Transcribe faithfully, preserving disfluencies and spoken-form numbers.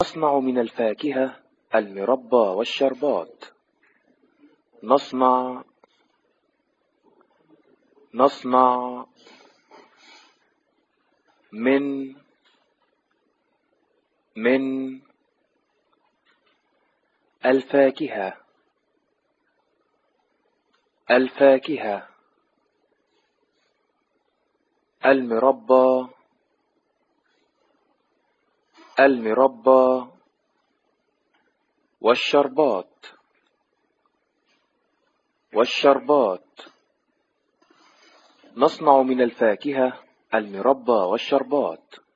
نصنع من الفاكهة المربى والشربات. نصنع نصنع من من الفاكهة الفاكهة المربى المربى والشربات والشربات. نصنع من الفاكهة المربى والشربات.